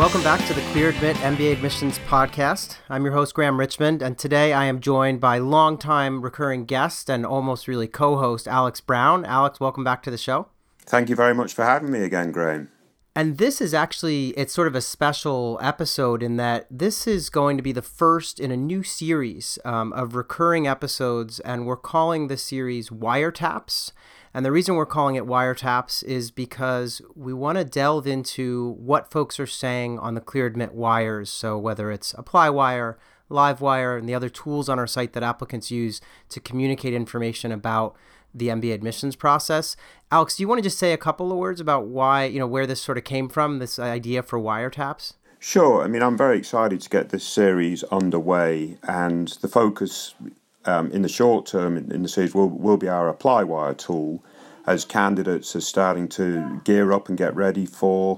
welcome back to the Clear Admit MBA Admissions Podcast. I'm your host, Graham Richmond, and today I am joined by longtime recurring guest and almost really co-host Alex Brown. Alex, welcome back to the show. Thank you very much for having me again, Graham. And this is actually, it's sort of a special episode in that this is going to be the first in a new series of recurring episodes, and we're calling this series Wiretaps. And the reason we're calling it Wiretaps is because we want to delve into what folks are saying on the Clear Admit wires. So whether it's ApplyWire, LiveWire, and the other tools on our site that applicants use to communicate information about the MBA admissions process. Alex, do you want to just say a couple of words about why, where this sort of came from, this idea for Wiretaps? Sure. I'm very excited to get this series underway, and the focus in the short term in the series will be our ApplyWire tool as candidates are starting to gear up and get ready for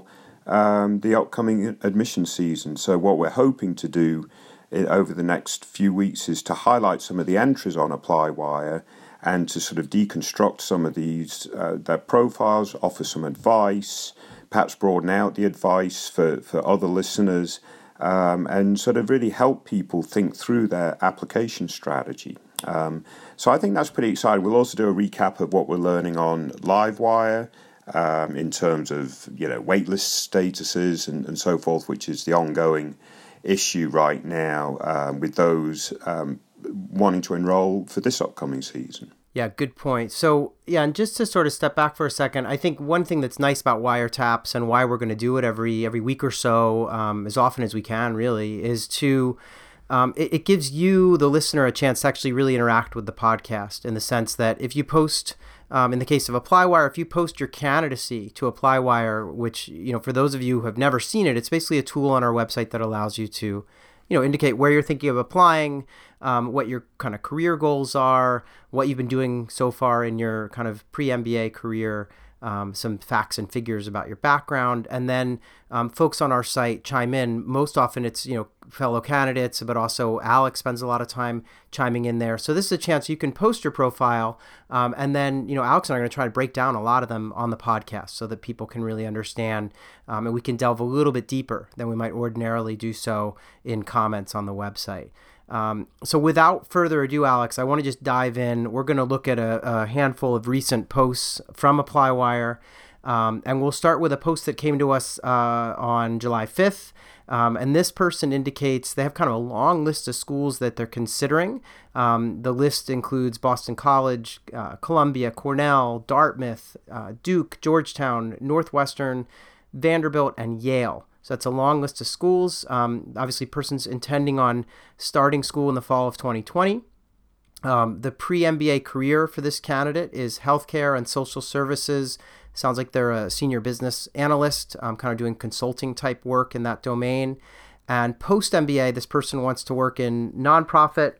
the upcoming admission season. So what we're hoping to do over the next few weeks is to highlight some of the entries on ApplyWire and to sort of deconstruct some of these their profiles, offer some advice, perhaps broaden out the advice for other listeners, and sort of really help people think through their application strategy. So I think that's pretty exciting. We'll also do a recap of what we're learning on LiveWire in terms of waitlist statuses and so forth, which is the ongoing issue right now with those wanting to enroll for this upcoming season. Yeah, good point. So, and just to sort of step back for a second, I think one thing that's nice about Wiretaps and why we're going to do it every week or so, as often as we can, really, is to it gives you, the listener, a chance to actually really interact with the podcast in the sense that if you post, in the case of ApplyWire, if you post your candidacy to ApplyWire, which, for those of you who have never seen it, it's basically a tool on our website that allows you to indicate where you're thinking of applying, what your kind of career goals are, what you've been doing so far in your kind of pre-MBA career, some facts and figures about your background, and then folks on our site chime in. Most often it's, fellow candidates, but also Alex spends a lot of time chiming in there. So this is a chance you can post your profile, and then, Alex and I are going to try to break down a lot of them on the podcast so that people can really understand, and we can delve a little bit deeper than we might ordinarily do so in comments on the website. So without further ado, Alex, I want to just dive in. We're going to look at a handful of recent posts from ApplyWire, and we'll start with a post that came to us on July 5th. And this person indicates they have kind of a long list of schools that they're considering. The list includes Boston College, Columbia, Cornell, Dartmouth, Duke, Georgetown, Northwestern, Vanderbilt, and Yale. So that's a long list of schools. Obviously, person's intending on starting school in the fall of 2020. The pre-MBA career for this candidate is healthcare and social services. Sounds like they're a senior business analyst, kind of doing consulting type work in that domain. And post-MBA, this person wants to work in nonprofit,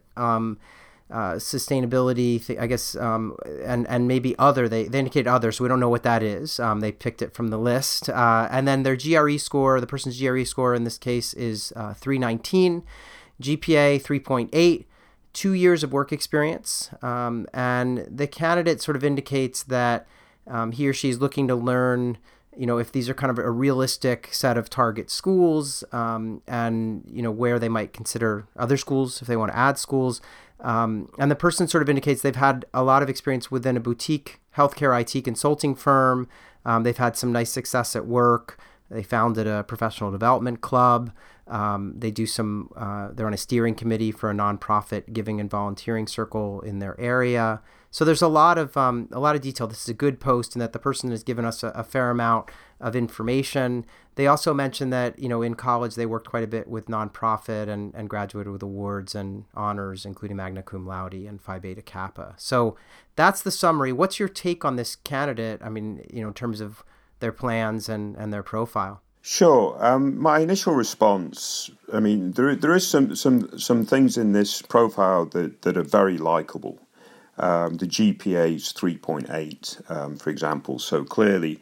sustainability, I guess, and maybe other. They indicate other, so we don't know what that is. They picked it from the list. And then their GRE score, the person's GRE score in this case is 319, GPA 3.8, 2 years of work experience. And the candidate sort of indicates that he or she is looking to learn, if these are kind of a realistic set of target schools, and, where they might consider other schools if they want to add schools. And the person sort of indicates they've had a lot of experience within a boutique healthcare IT consulting firm. They've had some nice success at work. They founded a professional development club. They do they're on a steering committee for a nonprofit giving and volunteering circle in their area. So there's a lot of detail. This is a good post, and that the person has given us a fair amount of information. They also mentioned that, in college they worked quite a bit with nonprofit and graduated with awards and honors, including magna cum laude and Phi Beta Kappa. So that's the summary. What's your take on this candidate? In terms of their plans and their profile. Sure. My initial response, there is some things in this profile that are very likable. The GPA is 3.8, for example. So clearly,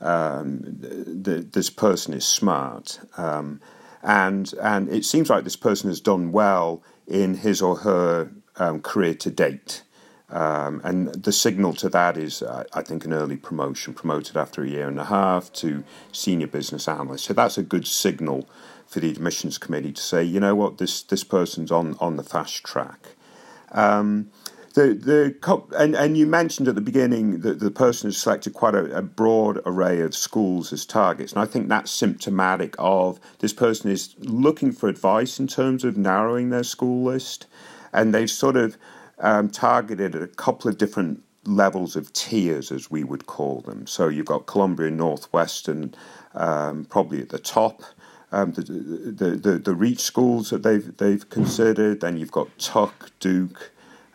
this person is smart, and it seems like this person has done well in his or her career to date. And the signal to that is, I think, an early promotion, promoted after a year and a half to senior business analyst. So that's a good signal for the admissions committee to say, you know what, this person's on the fast track. And you mentioned at the beginning that the person has selected quite a broad array of schools as targets, and I think that's symptomatic of this person is looking for advice in terms of narrowing their school list, and they've sort of targeted at a couple of different levels of tiers, as we would call them. So you've got Columbia and Northwestern probably at the top. The Reach schools that they've considered. Then you've got Tuck, Duke,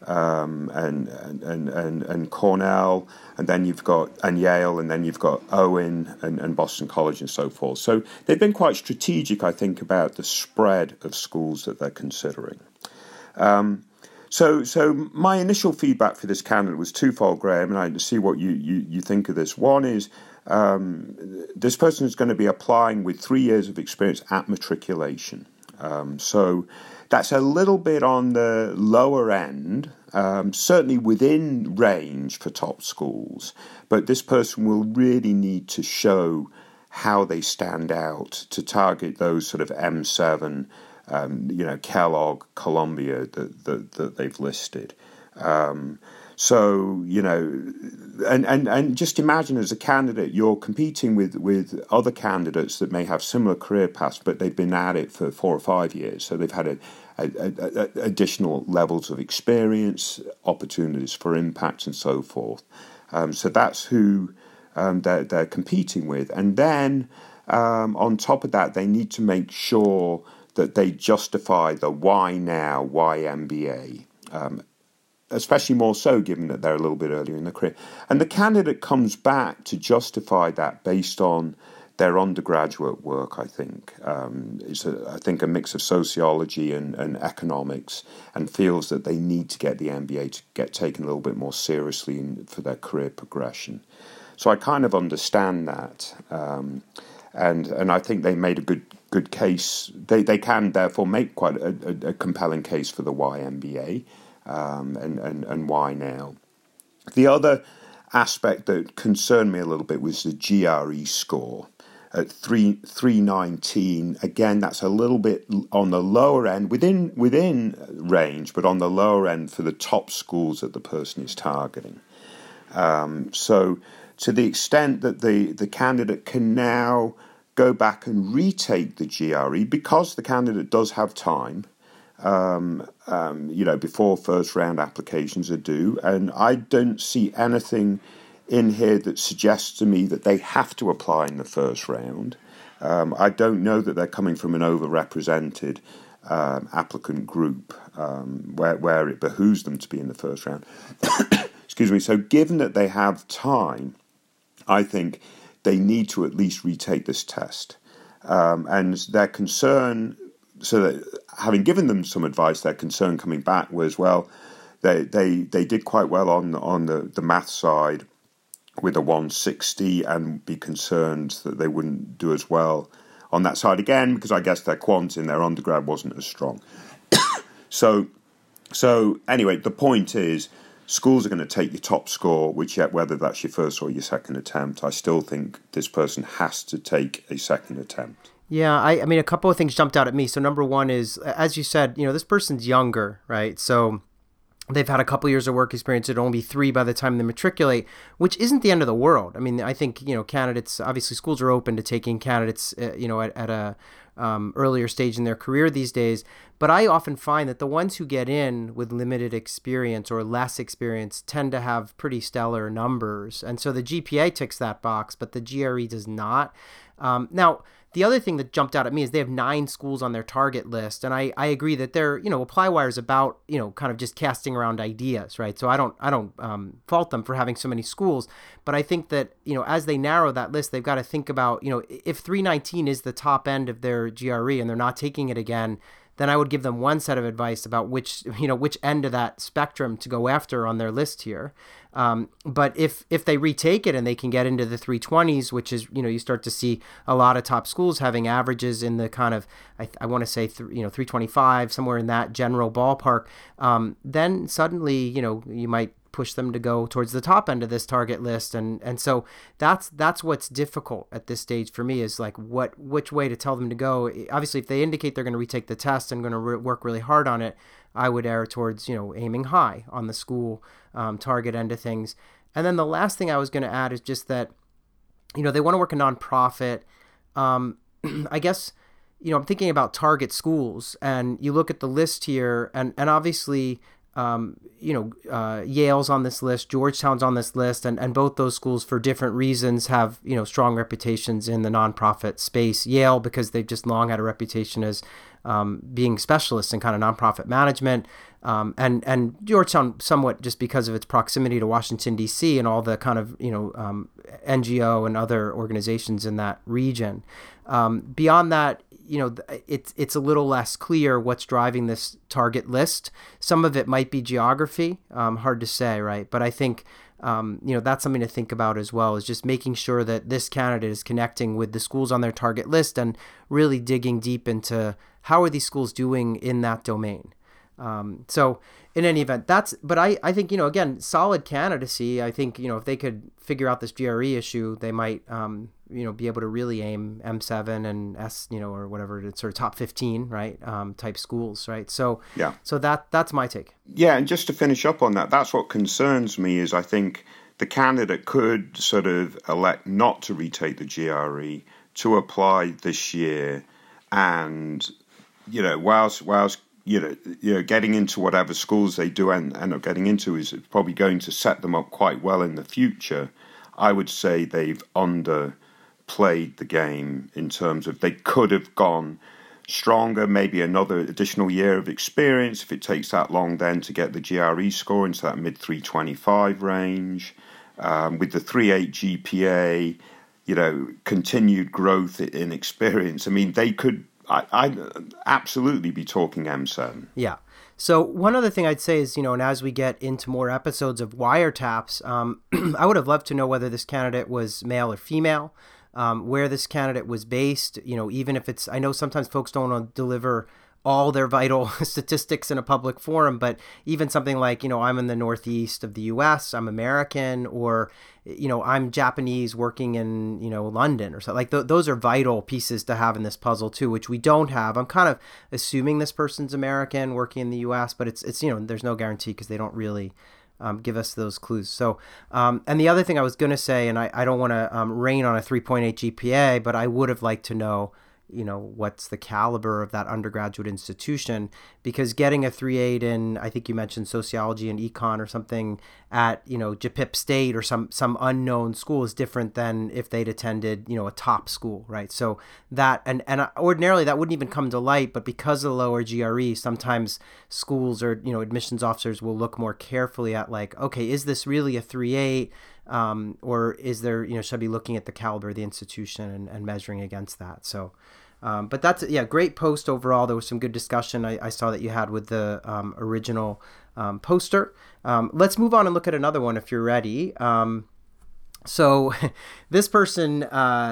and Cornell, and then you've got Yale, and then you've got Owen and Boston College and so forth. So they've been quite strategic, I think, about the spread of schools that they're considering. So my initial feedback for this candidate was twofold, Graham, and I see what you think of this. One is this person is going to be applying with 3 years of experience at matriculation. So that's a little bit on the lower end, certainly within range for top schools, but this person will really need to show how they stand out to target those sort of M7, Kellogg, Columbia that they've listed. So, and just imagine as a candidate, you're competing with other candidates that may have similar career paths, but they've been at it for 4 or 5 years. So they've had additional levels of experience, opportunities for impact, and so forth. So that's who they're competing with. And then on top of that, they need to make sure that they justify the why now, why MBA, especially more so given that they're a little bit earlier in their career. And the candidate comes back to justify that based on their undergraduate work, I think. It's, I think, a mix of sociology and economics, and feels that they need to get the MBA to get taken a little bit more seriously for their career progression. So I kind of understand that. And I think they made a good case. They can therefore make quite a compelling case for the why MBA, and why now. The other aspect that concerned me a little bit was the GRE score at 319. Again, that's a little bit on the lower end, within range, but on the lower end for the top schools that the person is targeting. So to the extent that the candidate can now go back and retake the GRE, because the candidate does have time, before first round applications are due, and I don't see anything in here that suggests to me that they have to apply in the first round. I don't know that they're coming from an overrepresented applicant group where it behooves them to be in the first round. Excuse me. So given that they have time, I think they need to at least retake this test. And their concern, so that having given them some advice, their concern coming back was, well, they did quite well on the math side with a 160, and be concerned that they wouldn't do as well on that side again, because I guess their quant in their undergrad wasn't as strong. So anyway, the point is, schools are going to take your top score, whether that's your first or your second attempt. I still think this person has to take a second attempt. Yeah, I mean, a couple of things jumped out at me. So number one is, as you said, this person's younger, right? So they've had a couple years of work experience. It'll only be 3 by the time they matriculate, which isn't the end of the world. I mean, I think, candidates, obviously schools are open to taking candidates, at a earlier stage in their career these days. But I often find that the ones who get in with limited experience or less experience tend to have pretty stellar numbers. And so the GPA ticks that box, but the GRE does not. Now, the other thing that jumped out at me is they have 9 schools on their target list. And I agree that they're, ApplyWire is about, kind of just casting around ideas, right? So I don't fault them for having so many schools, but I think that, as they narrow that list, they've got to think about, if 319 is the top end of their GRE and they're not taking it again, then I would give them one set of advice about which end of that spectrum to go after on their list here. But if they retake it and they can get into the 320s, which is, you start to see a lot of top schools having averages in the kind of, I want to say, 325, somewhere in that general ballpark, then suddenly, you might push them to go towards the top end of this target list. And so that's what's difficult at this stage for me, is like which way to tell them to go. Obviously, if they indicate they're going to retake the test and going to work really hard on it, I would err towards, aiming high on the school target end of things. And then the last thing I was going to add is just that, they want to work a nonprofit. I guess, I'm thinking about target schools, and you look at the list here, and obviously, Yale's on this list, Georgetown's on this list, and both those schools for different reasons have, strong reputations in the nonprofit space. Yale, because they've just long had a reputation as being specialists in kind of nonprofit management, and Georgetown somewhat just because of its proximity to Washington, D.C. and all the kind of, NGO and other organizations in that region. Beyond that, it's a little less clear what's driving this target list. Some of it might be geography, hard to say, right? But I think, that's something to think about as well, is just making sure that this candidate is connecting with the schools on their target list and really digging deep into how are these schools doing in that domain. So in any event, but I think, again, solid candidacy. I think, if they could figure out this GRE issue, they might, be able to really aim M7 and S, or whatever, it's sort of top 15, right? Type schools, right? So, yeah. So that's my take. Yeah. And just to finish up on that, that's what concerns me, is I think the candidate could sort of elect not to retake the GRE, to apply this year, and, whilst getting into whatever schools they do end up getting into is probably going to set them up quite well in the future. I would say they've underplayed the game in terms of they could have gone stronger, maybe another additional year of experience if it takes that long then to get the GRE score into that mid 325 range. With the 3.8 GPA, continued growth in experience. I mean, they could I'd absolutely be talking M7. Yeah. So one other thing I'd say is, and as we get into more episodes of Wiretaps, I would have loved to know whether this candidate was male or female, where this candidate was based, even if it's, I know sometimes folks don't want to deliver all their vital statistics in a public forum, but even something like, I'm in the Northeast of the US, I'm American, or, I'm Japanese working in, London or something. Like those are vital pieces to have in this puzzle too, which we don't have. I'm kind of assuming this person's American working in the US, but it's there's no guarantee because they don't really give us those clues. So, and the other thing I was going to say, and I don't want to rain on a 3.8 GPA, but I would have liked to know, what's the caliber of that undergraduate institution, because getting a 3.8 in, I think you mentioned sociology and econ or something at, JPIP State or some unknown school is different than if they'd attended, a top school, right? So that, and ordinarily that wouldn't even come to light, but because of the lower GRE, sometimes schools or, admissions officers will look more carefully at like, okay, is this really a 3.8? Or is there, should I be looking at the caliber of the institution and measuring against that? So, but that's, great post overall. There was some good discussion I saw that you had with the original poster. Let's move on and look at another one if you're ready. So this person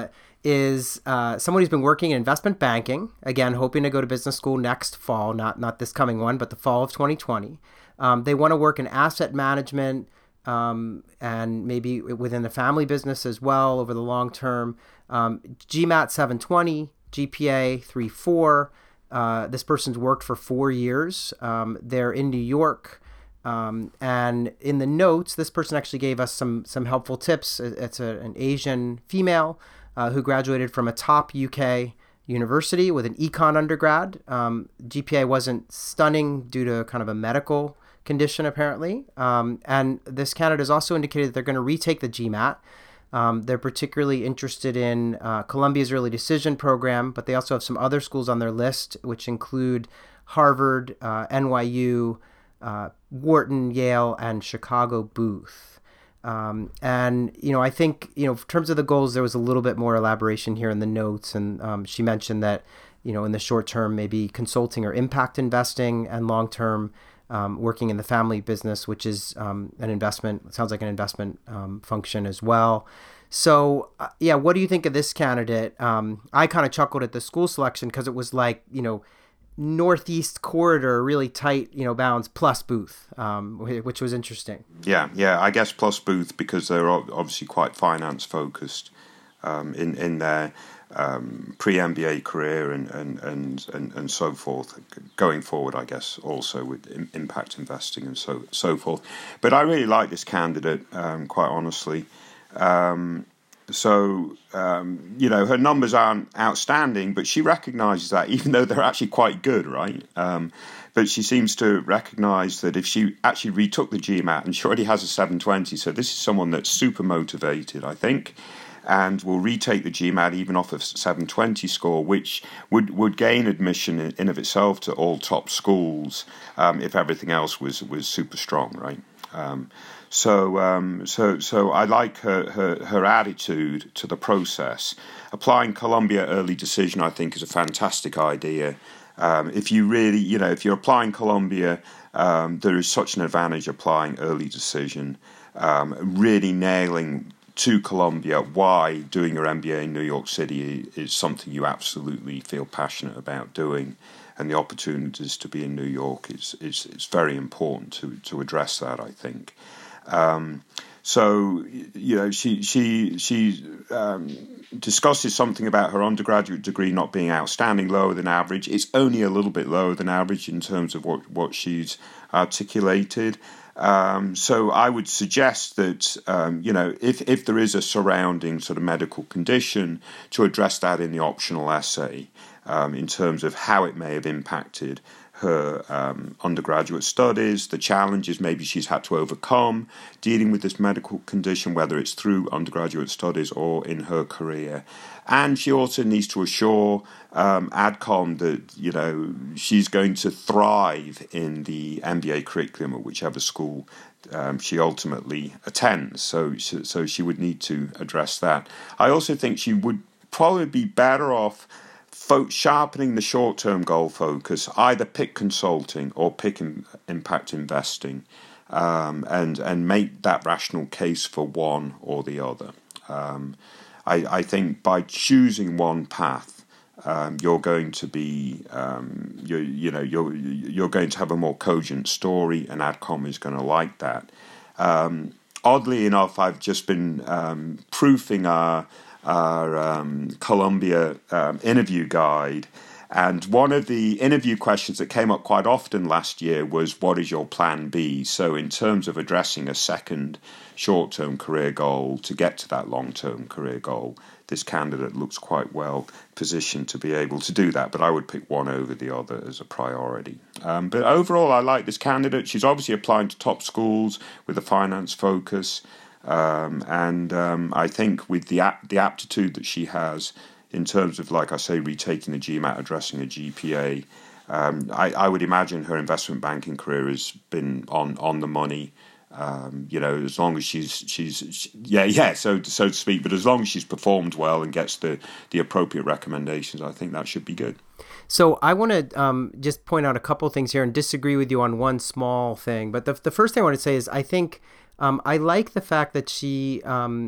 is someone who's been working in investment banking, again, hoping to go to business school next fall, not this coming one, but the fall of 2020. They want to work in asset management, and maybe within the family business as well over the long term. GMAT 720, GPA 3.4. This person's worked for 4 years. They're in New York. And in the notes, this person actually gave us some helpful tips. It's an Asian female who graduated from a top UK university with an econ undergrad. GPA wasn't stunning due to kind of a medical condition, apparently. And this candidate has also indicated that they're going to retake the GMAT. They're particularly interested in Columbia's early decision program, but they also have some other schools on their list, which include Harvard, NYU, Wharton, Yale, and Chicago Booth. And, I think, in terms of the goals, there was a little bit more elaboration here in the notes. And she mentioned that, in the short term, maybe consulting or impact investing, and long term, working in the family business, which is an investment. It sounds like an investment function as well. So, what do you think of this candidate? I kind of chuckled at the school selection because it was like, northeast corridor, really tight, bounds, plus Booth, which was interesting. Yeah. I guess plus Booth because they're obviously quite finance focused in their pre-MBA career and so forth. Going forward, I guess also with impact investing and so forth. But I really like this candidate, quite honestly. Her numbers aren't outstanding, but she recognises that, even though they're actually quite good, right? But she seems to recognise that if she actually retook the GMAT, and she already has a 720, so this is someone that's super motivated, I think, and will retake the GMAT even off a 720 score, which would gain admission in of itself to all top schools if everything else was super strong, right? So I like her attitude to the process. Applying Columbia early decision, I think, is a fantastic idea. If you're applying Columbia, there is such an advantage applying early decision. Really nailing to Columbia why doing your MBA in New York City is something you absolutely feel passionate about doing, and the opportunities to be in New York is very important to address that, I think. She discusses something about her undergraduate degree not being outstanding, lower than average. It's only a little bit lower than average in terms of what she's articulated. So I would suggest that, if there is a surrounding sort of medical condition, to address that in the optional essay in terms of how it may have impacted her undergraduate studies, the challenges maybe she's had to overcome dealing with this medical condition, whether it's through undergraduate studies or in her career. And she also needs to assure ADCOM that, she's going to thrive in the MBA curriculum at whichever school she ultimately attends. So she would need to address that. I also think she would probably be better off sharpening the short-term goal focus, either pick consulting or pick impact investing, and make that rational case for one or the other. I think by choosing one path, you're going to be, you're going to have a more cogent story, and ADCOM is going to like that. Oddly enough, I've just been proofing our Columbia interview guide, and one of the interview questions that came up quite often last year was, what is your plan B? So in terms of addressing a second short-term career goal to get to that long-term career goal, this candidate looks quite well positioned to be able to do that, but I would pick one over the other as a priority. But overall, I like this candidate. She's obviously applying to top schools with a finance focus. I think with the aptitude that she has in terms of, like I say, retaking the GMAT, addressing a GPA, I would imagine her investment banking career has been on the money. As long as so to speak. But as long as she's performed well and gets the appropriate recommendations, I think that should be good. So I want to just point out a couple things here and disagree with you on one small thing. But the first thing I want to say is I think I like the fact that she,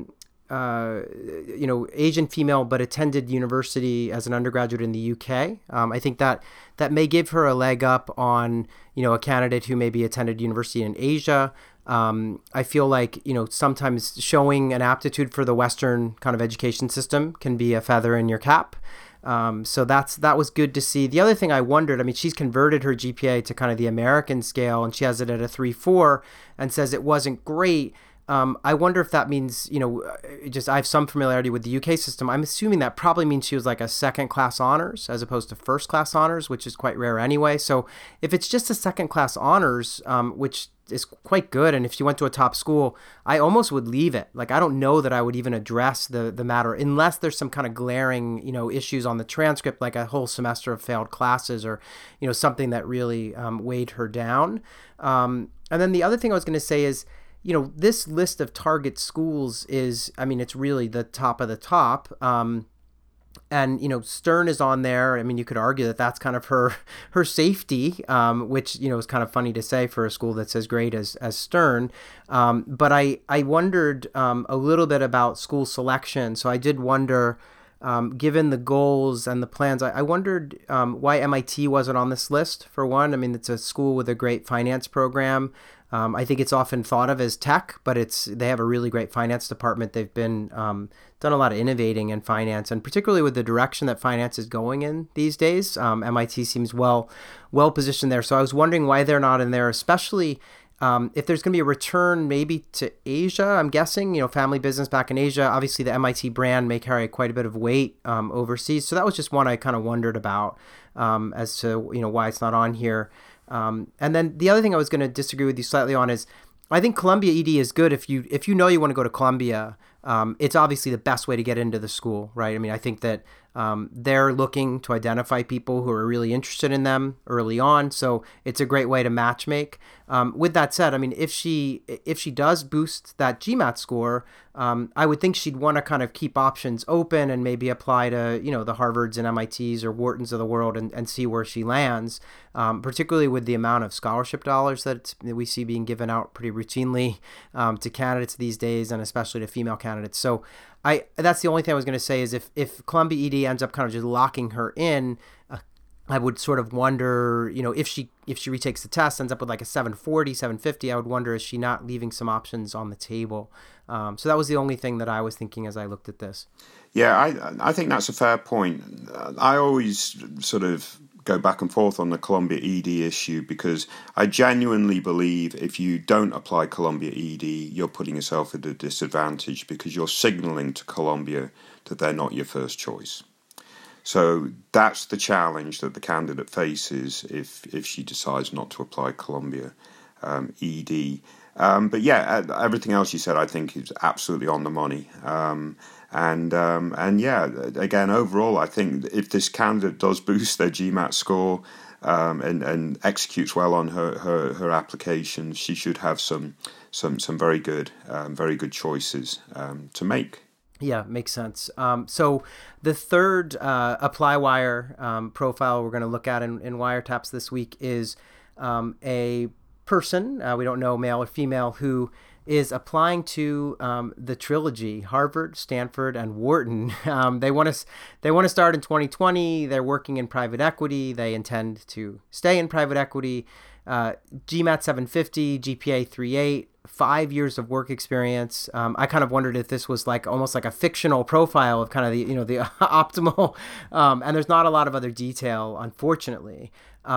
Asian female, but attended university as an undergraduate in the UK. I think that may give her a leg up on, a candidate who maybe attended university in Asia. I feel like, sometimes showing an aptitude for the Western kind of education system can be a feather in your cap. So that was good to see. The other thing I wondered, she's converted her GPA to kind of the American scale, and she has it at a 3.4 and says it wasn't great. I wonder if that means, I have some familiarity with the UK system. I'm assuming that probably means she was like a second class honors as opposed to first class honors, which is quite rare anyway. So if it's just a second class honors, which is quite good, and if she went to a top school, I almost would leave it. Like, I don't know that I would even address the matter unless there's some kind of glaring, issues on the transcript, like a whole semester of failed classes or, something that really weighed her down. And then the other thing I was going to say is, this list of target schools is, it's really the top of the top. And, Stern is on there. You could argue that that's kind of her safety, which, is kind of funny to say for a school that's as great as Stern. But I wondered a little bit about school selection. So I did wonder, given the goals and the plans, I wondered why MIT wasn't on this list, for one. I mean, it's a school with a great finance program. I think it's often thought of as tech, but they have a really great finance department. They've been done a lot of innovating in finance, and particularly with the direction that finance is going in these days, MIT seems well positioned there. So I was wondering why they're not in there, especially if there's going to be a return maybe to Asia. I'm guessing, family business back in Asia. Obviously, the MIT brand may carry quite a bit of weight overseas. So that was just one I kind of wondered about as to why it's not on here. And then the other thing I was going to disagree with you slightly on is I think Columbia ED is good if you know you want to go to Columbia. It's obviously the best way to get into the school, right? I mean, I think that they're looking to identify people who are really interested in them early on, so it's a great way to match make. With that said, I mean, if she does boost that GMAT score, I would think she'd want to kind of keep options open and maybe apply to the Harvards and MITs or Whartons of the world and see where she lands. Particularly with the amount of scholarship dollars that we see being given out pretty routinely to candidates these days, and especially to female candidates. So that's the only thing I was going to say is if Columbia ED ends up kind of just locking her in, I would sort of wonder, if she retakes the test, ends up with like a 740, 750, I would wonder, is she not leaving some options on the table? So that was the only thing that I was thinking as I looked at this. Yeah, I think that's a fair point. I always sort of go back and forth on the Columbia ED issue because I genuinely believe if you don't apply Columbia ED, you're putting yourself at a disadvantage because you're signaling to Columbia that they're not your first choice. So that's the challenge that the candidate faces if she decides not to apply Columbia ED. But yeah, everything else you said I think is absolutely on the money. And yeah, again, overall, I think if this candidate does boost their GMAT score and executes well on her application, she should have some very good choices to make. Yeah, makes sense. So the third ApplyWire profile we're going to look at in Wiretaps this week is a person, we don't know male or female, who is applying to the trilogy, Harvard, Stanford, and Wharton. They want to start in 2020. They're working in private equity. They intend to stay in private equity. GMAT 750, GPA 3.8, 5 years of work experience. I kind of wondered if this was almost like a fictional profile of kind of the optimal. And there's not a lot of other detail, unfortunately.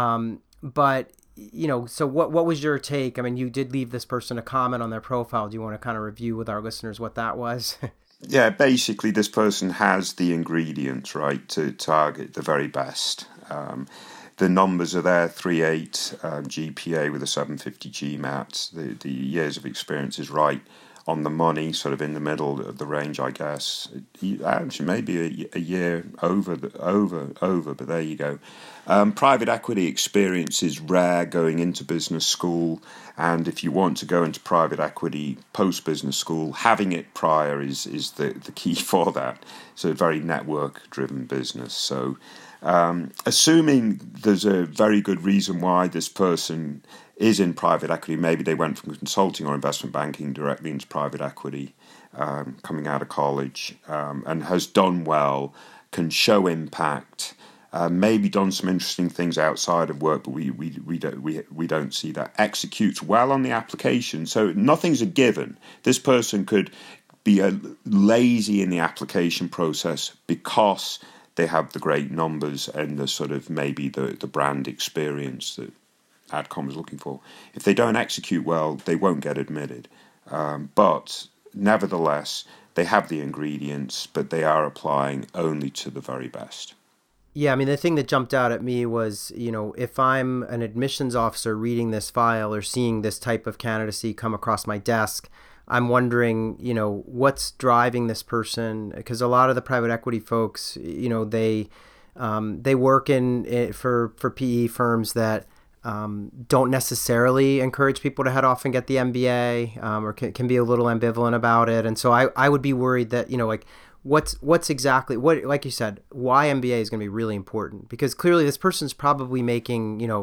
But so what was your take? I mean, you did leave this person a comment on their profile. Do you want to kind of review with our listeners what that was? Yeah, basically this person has the ingredients, right, to target the very best. The numbers are there, 3.8 GPA with a 750 GMAT. The years of experience is right on the money, sort of in the middle of the range, I guess. Actually, maybe a year over, but there you go. Private equity experience is rare going into business school, and if you want to go into private equity post-business school, having it prior is the key for that. It's a very network-driven business. So assuming there's a very good reason why this person is in private equity, maybe they went from consulting or investment banking directly into private equity coming out of college and has done well, can show impact, maybe done some interesting things outside of work, but we don't see that. Executes well on the application, so nothing's a given. This person could be lazy in the application process because they have the great numbers and the sort of maybe the brand experience that AdCom is looking for. If they don't execute well, they won't get admitted. But nevertheless, they have the ingredients, but they are applying only to the very best. Yeah, I mean, the thing that jumped out at me was, if I'm an admissions officer reading this file or seeing this type of candidacy come across my desk, I'm wondering, what's driving this person? Because a lot of the private equity folks, they work for PE firms that don't necessarily encourage people to head off and get the MBA, or can be a little ambivalent about it. And so I would be worried that, what's exactly what, like you said, why MBA is going to be really important, because clearly this person's probably making,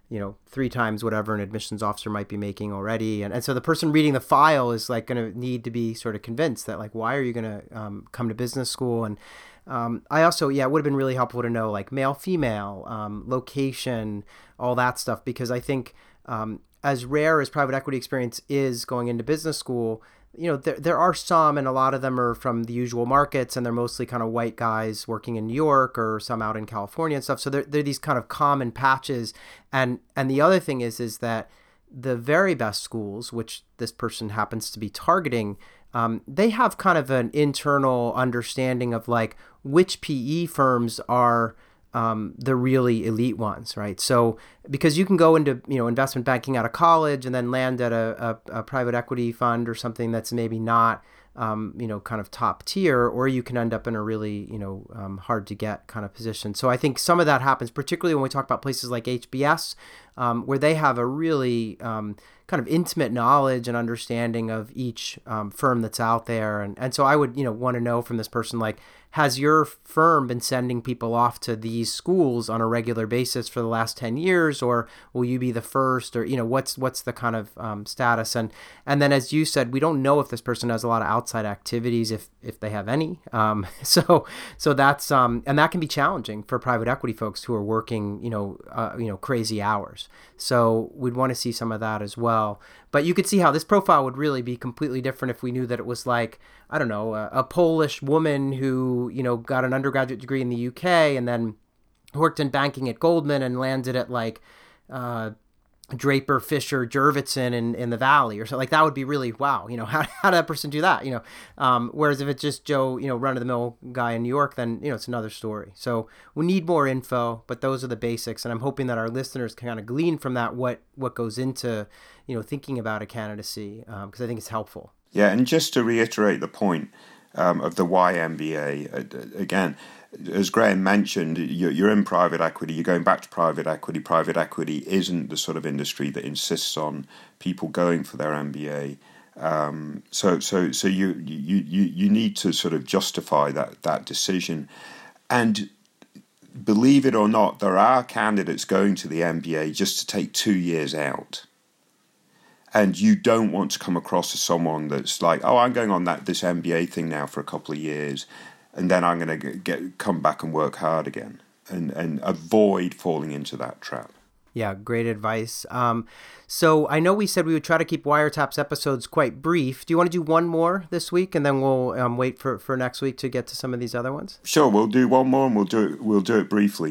3 times whatever an admissions officer might be making already. And so the person reading the file is like going to need to be sort of convinced that like, why are you going to come to business school? And I also, it would have been really helpful to know like male, female, location, all that stuff, because I think as rare as private equity experience is going into business school, there are some, and a lot of them are from the usual markets, and they're mostly kind of white guys working in New York or some out in California and stuff. So they're these kind of common patches. And the other thing is that the very best schools, which this person happens to be targeting, they have kind of an internal understanding of like which PE firms are the really elite ones, right? So because you can go into investment banking out of college and then land at a private equity fund or something that's maybe not kind of top tier, or you can end up in a really hard to get kind of position. So I think some of that happens, particularly when we talk about places like HBS, where they have a really kind of intimate knowledge and understanding of each firm that's out there. And so I would want to know from this person, like, has your firm been sending people off to these schools on a regular basis for the last 10 years, or will you be the first, or what's the kind of status? And then, as you said, we don't know if this person has a lot of outside activities, if they have any. So that's and that can be challenging for private equity folks who are working crazy hours. So we'd want to see some of that as well. But you could see how this profile would really be completely different if we knew that it was like, I don't know, a Polish woman who, got an undergraduate degree in the UK and then worked in banking at Goldman and landed at like Draper, Fisher, Jurvetson in the Valley or something. Like that would be really, wow, how did that person do that? Whereas if it's just Joe, run-of-the-mill guy in New York, then, it's another story. So we need more info, but those are the basics. And I'm hoping that our listeners can kind of glean from that what goes into, thinking about a candidacy, because I think it's helpful. Yeah, and just to reiterate the point of the why MBA, again, as Graham mentioned, you're in private equity, you're going back to private equity. Private equity isn't the sort of industry that insists on people going for their MBA. So you need to sort of justify that decision. And believe it or not, there are candidates going to the MBA just to take 2 years out. And you don't want to come across as someone that's like, oh, I'm going on this MBA thing now for a couple of years, and then I'm going to come back and work hard again, and avoid falling into that trap. Yeah, great advice. So I know we said we would try to keep Wiretaps episodes quite brief. Do you want to do one more this week, and then we'll wait for next week to get to some of these other ones? Sure, we'll do one more, and we'll do it briefly.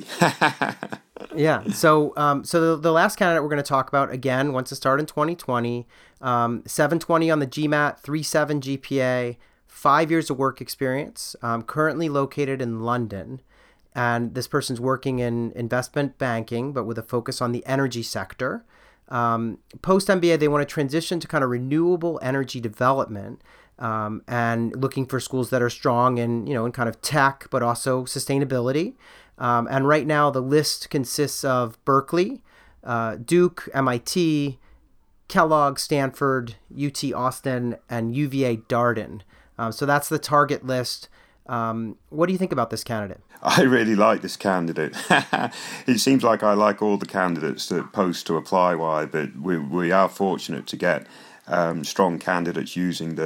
Yeah. So the last candidate we're going to talk about, again, wants to start in 2020, 720 on the GMAT, 3.7 GPA, 5 years of work experience, currently located in London. And this person's working in investment banking, but with a focus on the energy sector. Post-MBA, they want to transition to kind of renewable energy development, and looking for schools that are strong in kind of tech, but also sustainability. And right now, the list consists of Berkeley, Duke, MIT, Kellogg, Stanford, UT Austin, and UVA Darden. So that's the target list. What do you think about this candidate? I really like this candidate. It seems like I like all the candidates that post to Applywire, but we are fortunate to get strong candidates using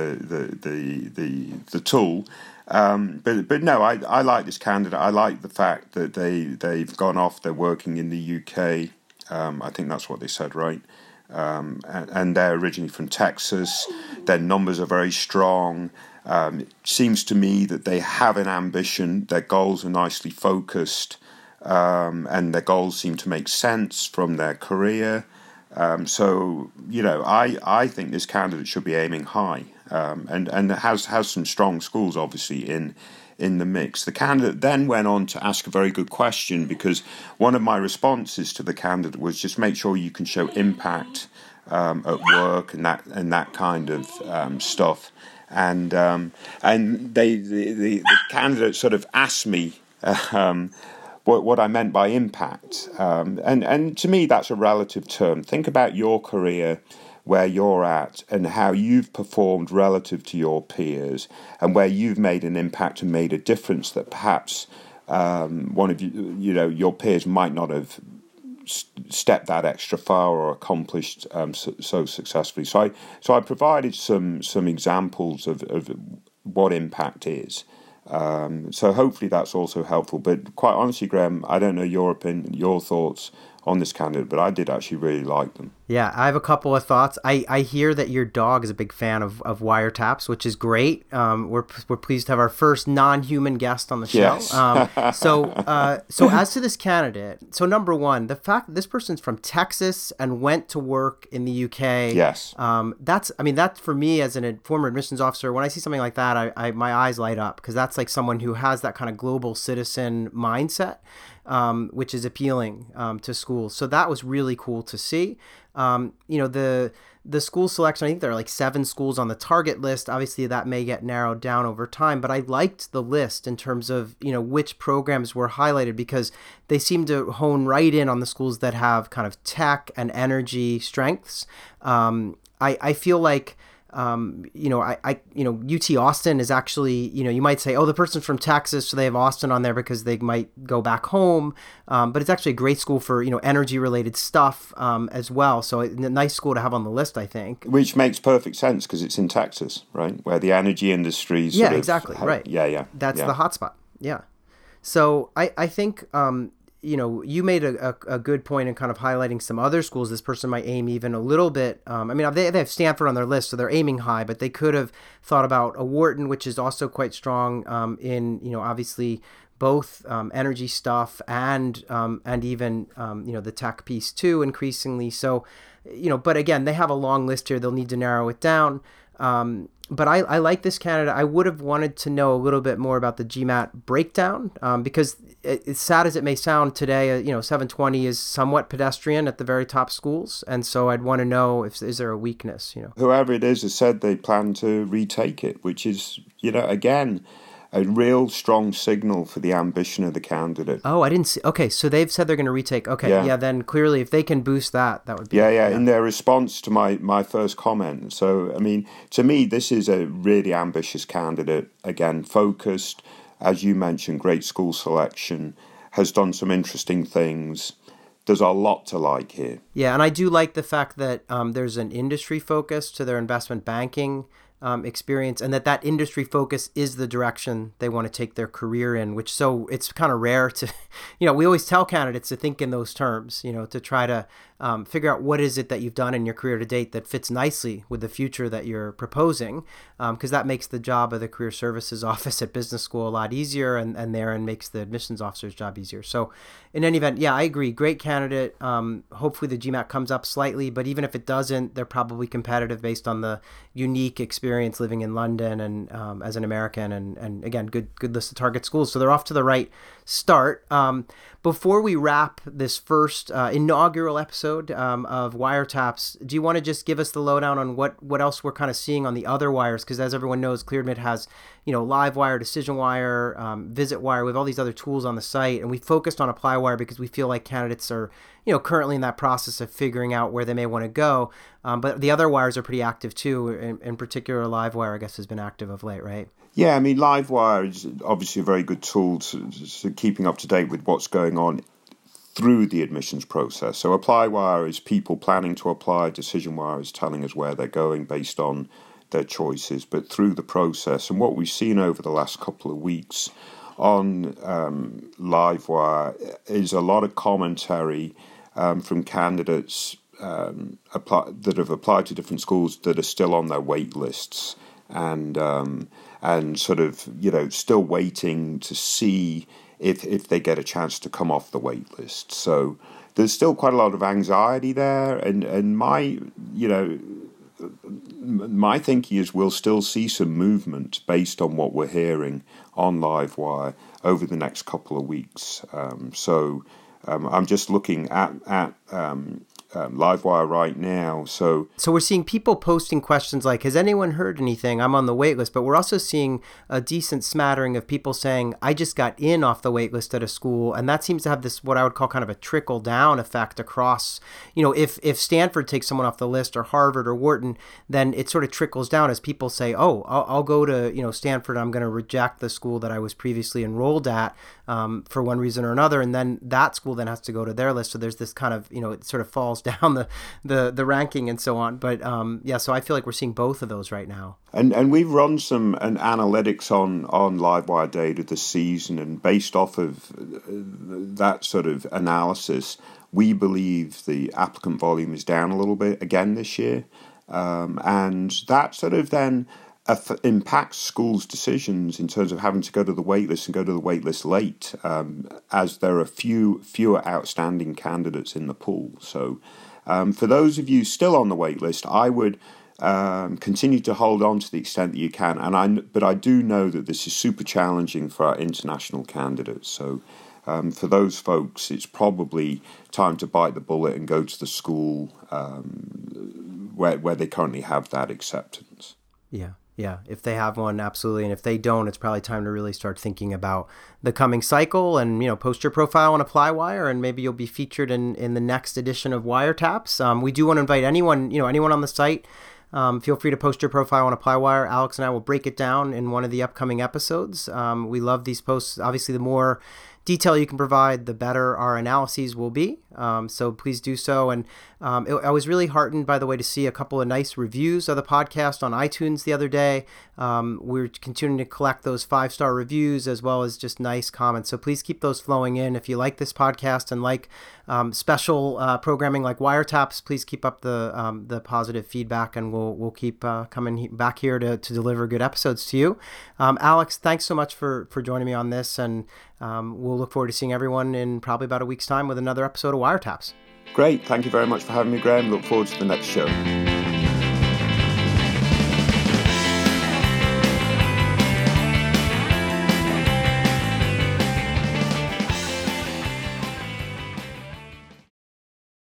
the tool. But no, I like this candidate. I like the fact that they've gone off. They're working in the UK. I think that's what they said, right? And they're originally from Texas. Their numbers are very strong. It seems to me that they have an ambition. Their goals are nicely focused, and their goals seem to make sense from their career. So I think this candidate should be aiming high, and has some strong schools obviously in the mix. The candidate then went on to ask a very good question, because one of my responses to the candidate was just make sure you can show impact at work and that kind of stuff. And the candidate sort of asked me what I meant by impact, and to me that's a relative term. Think about your career, where you're at, and how you've performed relative to your peers, and where you've made an impact and made a difference that perhaps one of your peers might not have stepped that extra far or accomplished so successfully. So I provided some examples of what impact is. So hopefully that's also helpful. But quite honestly, Graham, I don't know your opinion, your thoughts on this candidate, but I did actually really like them. Yeah, I have a couple of thoughts. I hear that your dog is a big fan of wiretaps, which is great. We're pleased to have our first non-human guest on the show. Yes. So as to this candidate, so number one, the fact that this person's from Texas and went to work in the UK. Yes. That for me as a former admissions officer, when I see something like that, I my eyes light up, because that's like someone who has that kind of global citizen mindset. Which is appealing to schools. So that was really cool to see. The school selection, I think there are like 7 schools on the target list. Obviously, that may get narrowed down over time, but I liked the list in terms of, which programs were highlighted, because they seem to hone right in on the schools that have kind of tech and energy strengths. I feel like UT Austin is actually, you might say, oh, the person's from Texas, so they have Austin on there because they might go back home. But it's actually a great school for, energy related stuff as well. So a nice school to have on the list, I think. Which makes perfect sense because it's in Texas, right? Where the energy industry Yeah, exactly. Right. Yeah. That's the hotspot. Yeah. So I think, you made a good point in kind of highlighting some other schools. This person might aim even a little bit. They have Stanford on their list, so they're aiming high, but they could have thought about a Wharton, which is also quite strong in, obviously both energy stuff and even, the tech piece too, increasingly. So, but again, they have a long list here. They'll need to narrow it down. But I like this candidate. I would have wanted to know a little bit more about the GMAT breakdown, because it's sad as it may sound today, 720 is somewhat pedestrian at the very top schools. And so I'd want to know is there a weakness, Whoever it is has said they plan to retake it, which is, again, a real strong signal for the ambition of the candidate. Oh, I didn't see. Okay, so they've said they're going to retake. Okay, yeah, then clearly if they can boost that would be... Yeah, in their response to my first comment. So, to me, this is a really ambitious candidate. Again, focused, as you mentioned, great school selection, has done some interesting things. There's a lot to like here. Yeah, and I do like the fact that there's an industry focus to their investment banking experience, and that industry focus is the direction they want to take their career in, which so it's kind of rare to, we always tell candidates to think in those terms, to try to figure out what is it that you've done in your career to date that fits nicely with the future that you're proposing, because that makes the job of the career services office at business school a lot easier, and therein makes the admissions officer's job easier. So in any event, yeah, I agree. Great candidate. Hopefully the GMAT comes up slightly, but even if it doesn't, they're probably competitive based on the unique experience living in London and as an American, and again, good list of target schools. So they're off to the right start. Before we wrap this first inaugural episode of Wiretaps, do you want to just give us the lowdown on what else we're kind of seeing on the other wires? Because as everyone knows, ClearAdmit has LiveWire, DecisionWire, VisitWire. We have all these other tools on the site, and we focused on ApplyWire because we feel like candidates are currently in that process of figuring out where they may want to go. But the other wires are pretty active too. In particular, LiveWire, I guess, has been active of late, right? Yeah, LiveWire is obviously a very good tool to keeping up to date with what's going on through the admissions process. So ApplyWire is people planning to apply. DecisionWire is telling us where they're going based on their choices, but through the process. And what we've seen over the last couple of weeks on LiveWire is a lot of commentary from candidates that have applied to different schools that are still on their wait lists and sort of still waiting to see if they get a chance to come off the wait list. So there's still quite a lot of anxiety there, and my thinking is we'll still see some movement based on what we're hearing on LiveWire over the next couple of weeks. I'm just looking at Livewire right now. So we're seeing people posting questions like, has anyone heard anything? I'm on the wait list. But we're also seeing a decent smattering of people saying, I just got in off the wait list at a school. And that seems to have this, what I would call kind of a trickle down effect across, if Stanford takes someone off the list, or Harvard or Wharton, then it sort of trickles down as people say, oh, I'll go to, Stanford. I'm going to reject the school that I was previously enrolled at for one reason or another. And then that school then has to go to their list. So there's this kind of, it sort of falls down the ranking and so on. But so I feel like we're seeing both of those right now. And we've run some analytics on Livewire data this season, and based off of that sort of analysis, we believe the applicant volume is down a little bit again this year. And that sort of then impacts schools' decisions in terms of having to go to the waitlist and go to the waitlist late, as there are fewer outstanding candidates in the pool. So for those of you still on the waitlist, I would continue to hold on to the extent that you can. But I do know that this is super challenging for our international candidates. So for those folks, it's probably time to bite the bullet and go to the school where they currently have that acceptance. Yeah, if they have one, absolutely. And if they don't, it's probably time to really start thinking about the coming cycle and, post your profile on ApplyWire, and maybe you'll be featured in the next edition of Wiretaps. We do want to invite anyone on the site. Feel free to post your profile on ApplyWire. Alex and I will break it down in one of the upcoming episodes. We love these posts. Obviously, the more detail you can provide, the better our analyses will be. So please do so. And I was really heartened, by the way, to see a couple of nice reviews of the podcast on iTunes the other day. We're continuing to collect those 5-star reviews as well as just nice comments. So please keep those flowing in. If you like this podcast and like special programming like Wiretaps, please keep up the positive feedback, and we'll keep coming back here to deliver good episodes to you. Alex, thanks so much for joining me on this, and we'll look forward to seeing everyone in probably about a week's time with another episode of Wiretaps. Great. Thank you very much for having me, Graham. Look forward to the next show.